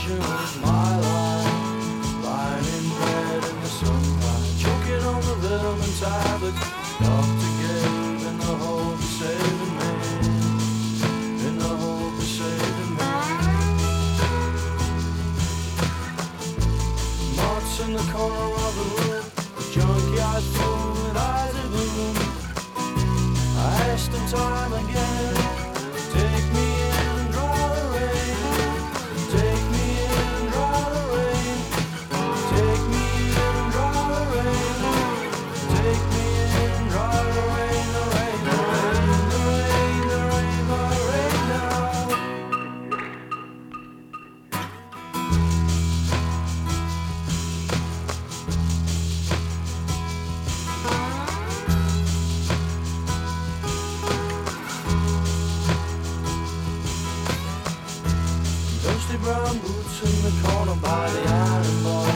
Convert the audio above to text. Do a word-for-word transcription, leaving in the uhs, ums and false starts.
vision of my life, lying in bed in the sunlight, choking on the vitamin tablets doctor gave, in the hope of saving me, in the hope of saving me. Moths in the corner of the room, the junkyard full with eyes of gloom. I asked him time again, take me in and dry the rain, take me in and dry the rain, take me in and dry the rain, take me in and dry the rain, the rain, the rain, the rain, the rain, the rain now. Dusty brown boots in the corner by the iron bar.